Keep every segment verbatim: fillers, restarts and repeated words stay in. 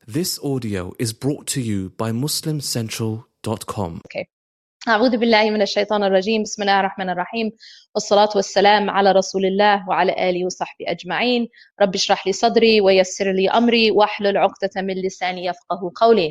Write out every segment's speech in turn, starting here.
This audio is brought to you by Muslim Central dot com. Okay. أعوذ بالله من الشيطان الرجيم بسم الله الرحمن الرحيم والصلاة والسلام على رسول الله وعلى آله وصحبه أجمعين رب اشرح لي صدري ويسر لي أمري واحلل عقدة من لساني يفقه قولي.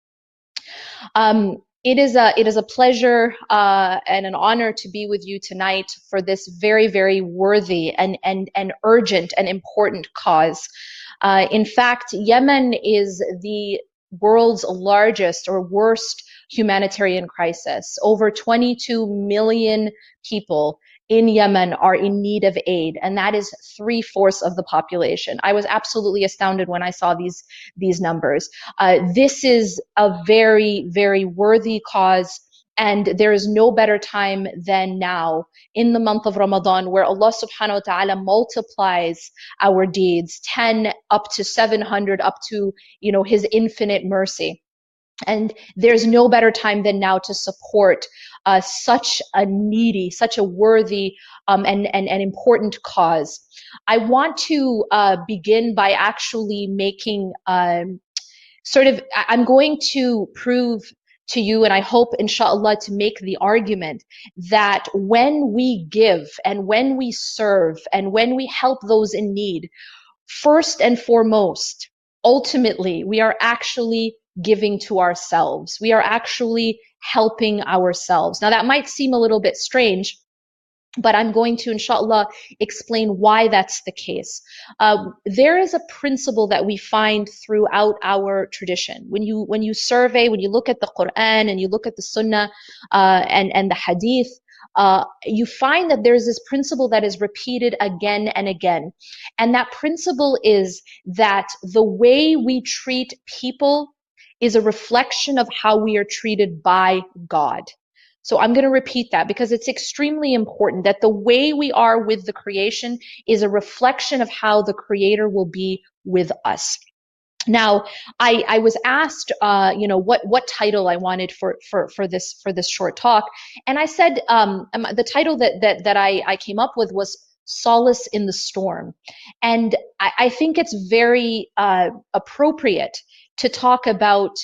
Um, it is a it is a pleasure uh, and an honor to be with you tonight for this very very worthy and and and urgent and important cause. Uh, in fact, Yemen is the world's largest or worst humanitarian crisis. Over twenty-two million people in Yemen are in need of aid, and that is three-fourths of the population. I was absolutely astounded when I saw these, these numbers. Uh, this is a very, very worthy cause, and there is no better time than now in the month of Ramadan, where Allah subhanahu wa ta'ala multiplies our deeds, ten up to seven hundred, up to, you know, His infinite mercy. And there's no better time than now to support uh, such a needy, such a worthy um, and, and, and important cause. I want to uh, begin by actually making um, sort of, I'm going to prove to you, and I hope, inshallah, to make the argument that when we give and when we serve and when we help those in need, first and foremost, ultimately, we are actually giving to ourselves. We are actually helping ourselves. Now, that might seem a little bit strange, but I'm going to, inshallah, explain why that's the case. Uh, there is a principle that we find throughout our tradition. When you when you survey, when you look at the Quran and you look at the Sunnah uh, and and the Hadith, uh, you find that there's this principle that is repeated again and again, and that principle is that the way we treat people is a reflection of how we are treated by God. So I'm going to repeat that because it's extremely important that the way we are with the creation is a reflection of how the Creator will be with us. Now, I, I was asked, uh, you know, what, what title I wanted for, for, for this, for this short talk. And I said, um, the title that, that, that I, I came up with was Solace in the Storm. And I, I think it's very, uh, appropriate to talk about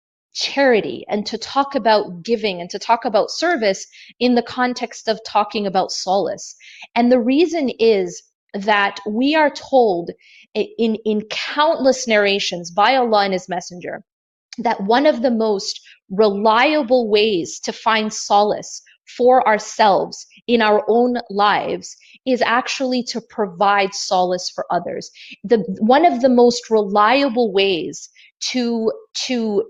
charity and to talk about giving and to talk about service in the context of talking about solace. And the reason is that we are told in, in countless narrations by Allah and His Messenger that one of the most reliable ways to find solace for ourselves in our own lives is actually to provide solace for others. The, one of the most reliable ways to, to,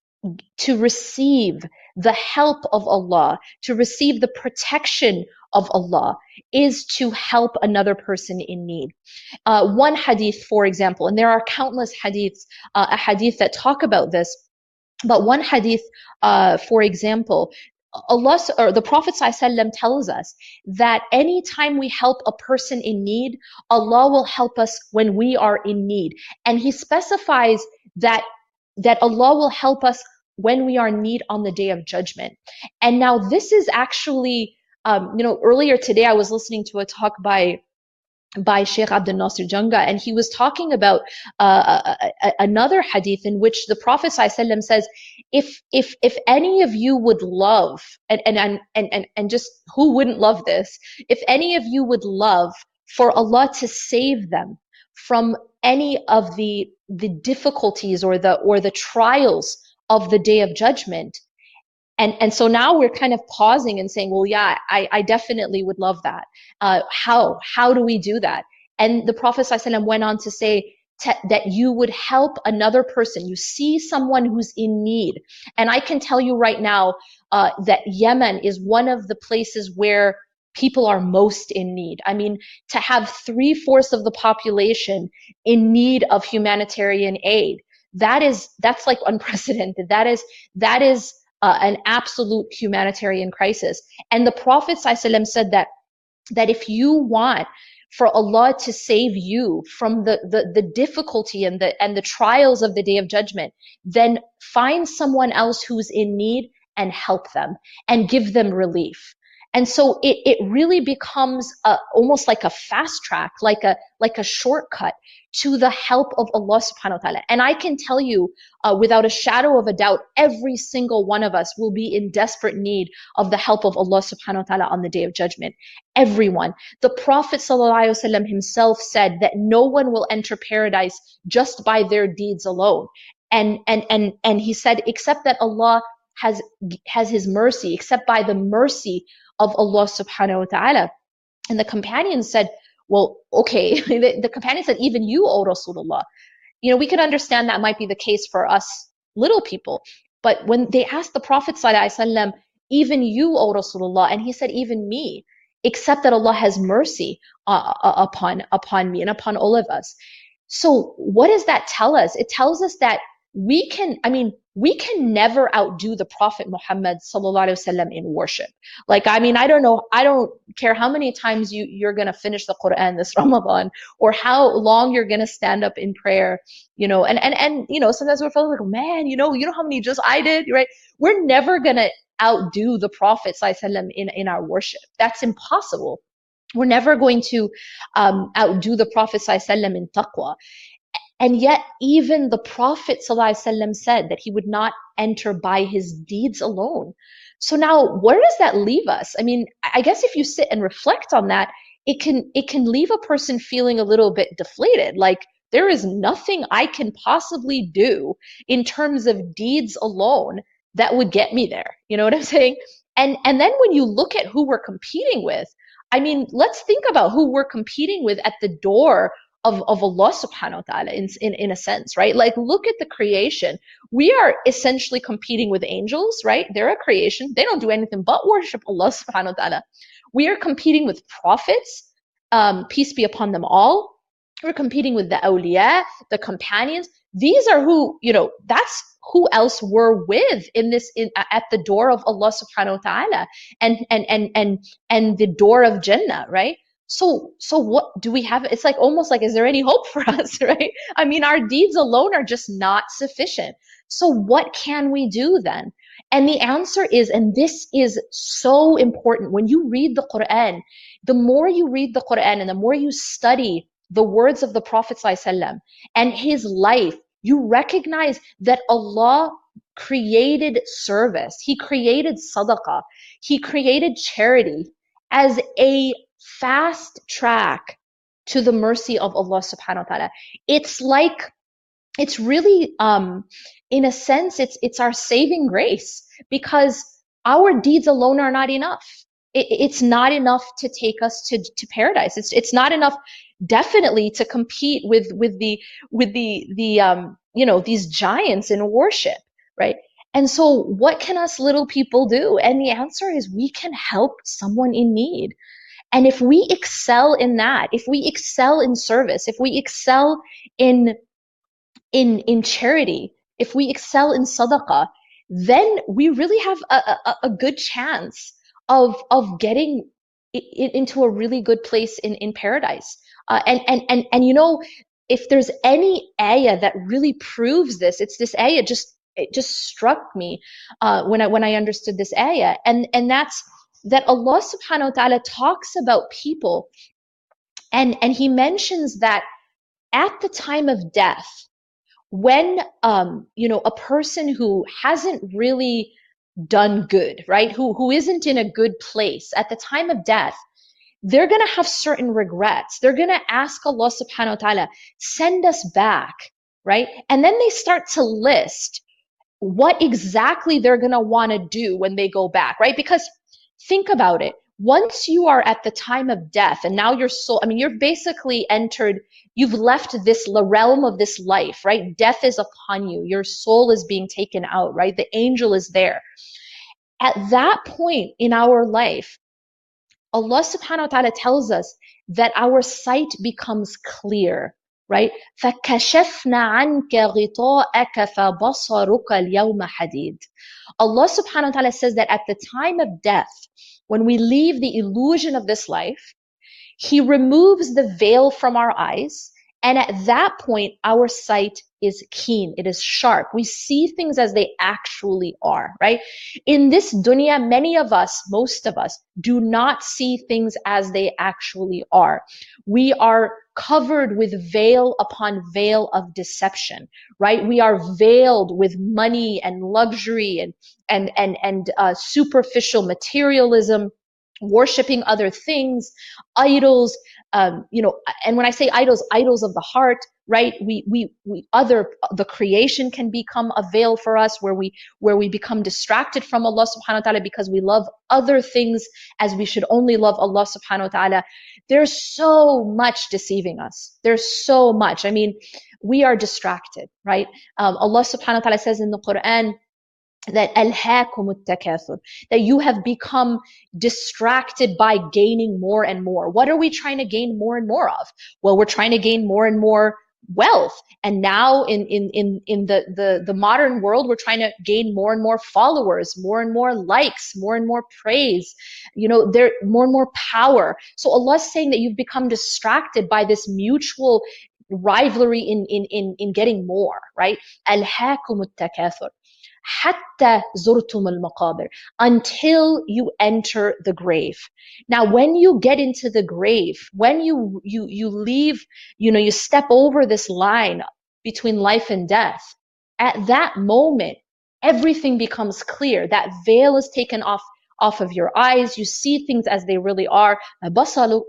to receive the help of Allah, to receive the protection of Allah, is to help another person in need. Uh, one hadith, for example, and there are countless hadiths, uh, a hadith that talk about this, but one hadith, uh, for example, Allah or the Prophet ﷺ tells us that anytime we help a person in need, Allah will help us when we are in need. And He specifies that, that Allah will help us when we are in need on the Day of Judgment. And now this is actually, um, you know, earlier today I was listening to a talk by by Sheikh Abdul Nasir Janga, and he was talking about uh, a, a, another hadith in which the Prophet ﷺ says, if if if any of you would love, and and and and and just who wouldn't love this? If any of you would love for Allah to save them from any of the the difficulties or the or the trials of the Day of Judgment. And, and so now we're kind of pausing and saying, well, yeah, I, I definitely would love that. Uh, how? How do we do that? And the Prophet ﷺ went on to say t- that you would help another person. You see someone who's in need. And I can tell you right now uh, that Yemen is one of the places where people are most in need. I mean, to have three-fourths of the population in need of humanitarian aid, that is, that's like unprecedented. That is, that is uh, an absolute humanitarian crisis. And the Prophet ﷺ said that, that if you want for Allah to save you from the, the, the difficulty and the, and the trials of the Day of Judgment, then find someone else who's in need and help them and give them relief. And so it, it really becomes a, almost like a fast track, like a, like a shortcut to the help of Allah subhanahu wa ta'ala. And I can tell you, uh, without a shadow of a doubt, every single one of us will be in desperate need of the help of Allah subhanahu wa ta'ala on the Day of Judgment. Everyone. The Prophet sallallahu alaihi wasallam himself said that no one will enter paradise just by their deeds alone. And, and, and, and he said, except that Allah has, has his mercy, except by the mercy of Allah subhanahu wa ta'ala. And the companion said, well, okay, the, the companion said, even you, O Rasulullah. You know, we can understand that might be the case for us little people. But when they asked the Prophet sallallahu alaihi wasallam, even you, O Rasulullah, and he said, even me, except that Allah has mercy uh, upon, upon me and upon all of us. So what does that tell us? It tells us that we can, I mean, we can never outdo the Prophet Muhammad sallallahu alaihi wasallam in worship. Like, I mean, I don't know, I don't care how many times you, you're going to finish the Quran this Ramadan, or how long you're going to stand up in prayer, you know, and, and, and, you know, sometimes we're feeling like, man, you know, you know how many just I did, right? We're never going to outdo the Prophet sallallahu alaihi wasallam in, in our worship. That's impossible. We're never going to um, outdo the Prophet sallallahu alaihi wasallam in taqwa. And yet, even the Prophet ﷺ said that he would not enter by his deeds alone. So now, where does that leave us? I mean, I guess if you sit and reflect on that, it can it can leave a person feeling a little bit deflated. Like, there is nothing I can possibly do in terms of deeds alone that would get me there. You know what I'm saying? And and then when you look at who we're competing with, I mean, let's think about who we're competing with at the door Of, of Allah subhanahu wa ta'ala in, in, in a sense, right? Like, look at the creation. We are essentially competing with angels, right? They're a creation. They don't do anything but worship Allah subhanahu wa ta'ala. We are competing with prophets, um, peace be upon them all. We're competing with the awliya, the companions. These are who, you know, that's who else we're with in this, in, at the door of Allah subhanahu wa ta'ala and, and, and, and, and the door of Jannah, right? So, so what do we have? It's like almost like, is there any hope for us, right? I mean, our deeds alone are just not sufficient. So what can we do then? And the answer is, and this is so important, when you read the Quran, the more you read the Quran and the more you study the words of the Prophet ﷺ and his life, you recognize that Allah created service. He created sadaqah. He created charity as a fast track to the mercy of Allah subhanahu wa ta'ala. It's like, it's really, um, in a sense, it's, it's our saving grace, because our deeds alone are not enough. It, it's not enough to take us to, to paradise. It's, it's not enough, definitely, to compete with, with the, with the, the, um, you know, these giants in worship, right? And so what can us little people do? And the answer is, we can help someone in need. And if we excel in that, if we excel in service, if we excel in, in, in charity, if we excel in sadaqah, then we really have a, a, a good chance of, of getting it into a really good place in, in paradise. Uh, and, and, and, and, you know, if there's any ayah that really proves this, it's this ayah. Just, it just struck me, uh, when I, when I understood this ayah. And, and that's, that Allah subhanahu wa ta'ala talks about people, and, and he mentions that at the time of death, when, um, you know, a person who hasn't really done good, right? Who, who isn't in a good place at the time of death, they're going to have certain regrets. They're going to ask Allah subhanahu wa ta'ala, send us back, right? And then they start to list what exactly they're going to want to do when they go back, right? Because think about it. Once you are at the time of death, and now your soul, I mean, you're basically entered, you've left this realm of this life, right? Death is upon you. Your soul is being taken out, right? The angel is there. At that point in our life, Allah subhanahu wa ta'ala tells us that our sight becomes clear, right? فَكَشَفْنَا عَنْكَ غِطَاءَكَ فَبَصَرُكَ الْيَوْمَ حَدِيدٌ. Allah subhanahu wa ta'ala says that at the time of death, when we leave the illusion of this life, he removes the veil from our eyes, And at that point, our sight is keen. It is sharp. We see things as they actually are, right? In this dunya, many of us, most of us, do not see things as they actually are. We are covered with veil upon veil of deception, right? We are veiled with money and luxury and, and, and, and uh, superficial materialism, worshiping other things, idols, um, you know, and when I say idols, idols of the heart, right? We, we, we, other, the creation can become a veil for us where we, where we become distracted from Allah subhanahu wa ta'ala because we love other things as we should only love Allah subhanahu wa ta'ala. There's so much deceiving us. There's so much. I mean, we are distracted, right? Um, Allah subhanahu wa ta'ala says in the Quran, that alhaakum at-takathur, that you have become distracted by gaining more and more. What are we trying to gain more and more of? Well, we're trying to gain more and more wealth. And now in, in, in, in the, the, the modern world, we're trying to gain more and more followers, more and more likes, more and more praise, you know, there, more and more power. So Allah's saying that you've become distracted by this mutual rivalry in, in, in, in getting more, right? Alhaakum at-takathur. Hatta zurtum al-maqabir, until you enter the grave. Now, when you get into the grave, when you you you leave, you know, you step over this line between life and death, at that moment, everything becomes clear. That veil is taken off off of your eyes. You see things as they really are. فَبَصَرُكَ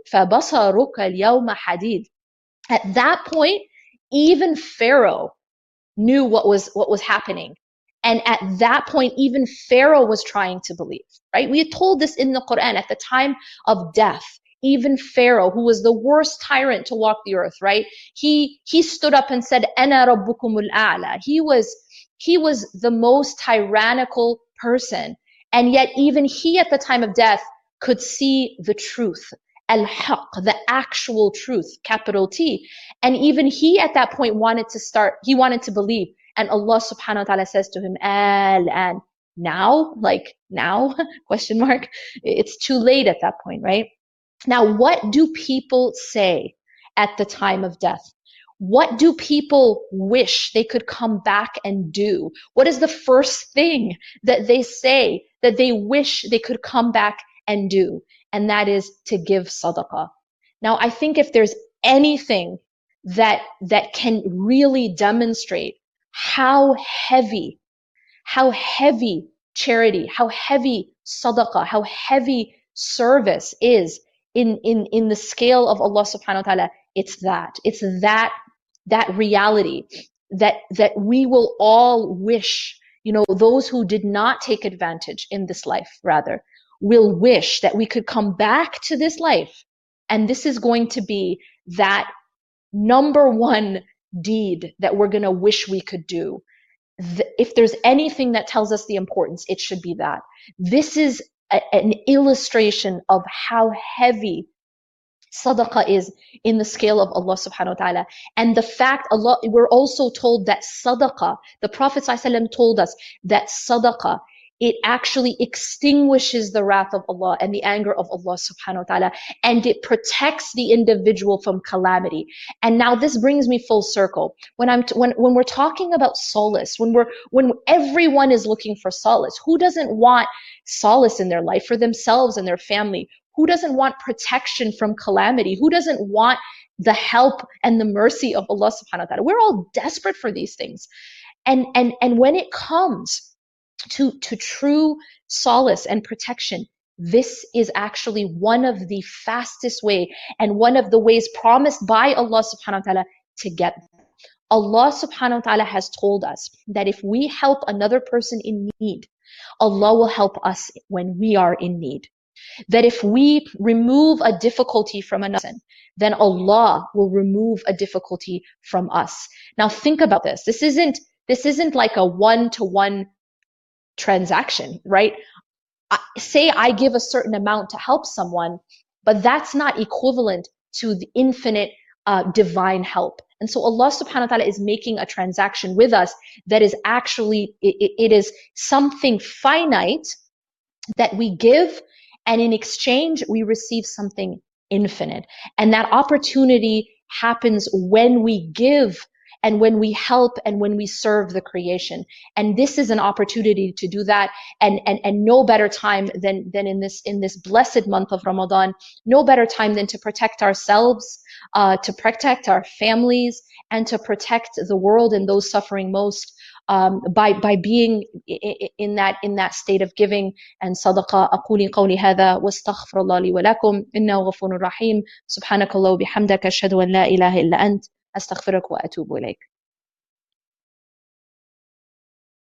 الْيَوْمَ حَدِيدٌ. At that point, even Pharaoh knew what was what was happening. And at that point, even Pharaoh was trying to believe, right? We are told this in the Quran at the time of death. Even Pharaoh, who was the worst tyrant to walk the earth, right? He, he stood up and said, Ana rabbukumul a'la. He was, he was the most tyrannical person. And yet even he at the time of death could see the truth. Al-haq, the actual truth, capital T. And even he at that point wanted to start, he wanted to believe. And Allah subhanahu wa ta'ala says to him, Al-an, now, like now, question mark. It's too late at that point, right? Now, what do people say at the time of death? What do people wish they could come back and do? What is the first thing that they say that they wish they could come back and do? And that is to give sadaqah. Now, I think if there's anything that, that can really demonstrate how heavy, how heavy charity, how heavy sadaqah, how heavy service is in, in, in the scale of Allah subhanahu wa ta'ala, it's that. It's that, that reality that, that we will all wish, you know, those who did not take advantage in this life, rather, will wish that we could come back to this life. And this is going to be that number one deed that we're going to wish we could do. The, if there's anything that tells us the importance, it should be that. This is a, an illustration of how heavy sadaqah is in the scale of Allah subhanahu wa ta'ala. And the fact, Allah, we're also told that sadaqah, the Prophet ﷺ told us that sadaqah, it actually extinguishes the wrath of Allah and the anger of Allah subhanahu wa ta'ala, and it protects the individual from calamity. And now this brings me full circle. When I'm t- when when we're talking about solace, when we're when everyone is looking for solace, who doesn't want solace in their life for themselves and their family? Who doesn't want protection from calamity? Who doesn't want the help and the mercy of Allah subhanahu wa ta'ala? We're all desperate for these things. And and and when it comes To, to true solace and protection, this is actually one of the fastest way and one of the ways promised by Allah subhanahu wa ta'ala to get them. Allah subhanahu wa ta'ala has told us that if we help another person in need, Allah will help us when we are in need. That if we remove a difficulty from another person, then Allah will remove a difficulty from us. Now think about this. This isn't, this isn't like a one-to-one transaction, right? Say I give a certain amount to help someone, but that's not equivalent to the infinite uh, divine help. And so Allah subhanahu wa ta'ala is making a transaction with us that is actually, it, it is something finite that we give, and in exchange we receive something infinite. And that opportunity happens when we give and when we help and when we serve the creation. And this is an opportunity to do that. And, and, and no better time than, than in this, in this blessed month of Ramadan, no better time than to protect ourselves, uh, to protect our families, and to protect the world and those suffering most, um, by, by being in that, in that state of giving and sadaqah. أقول قولي هذا واستغفر الله لي ولكم إنه غفور رحيم. سبحانك الله وبحمدك أشهد أن لا إله إلا أنت أستغفرك وأتوب إليك.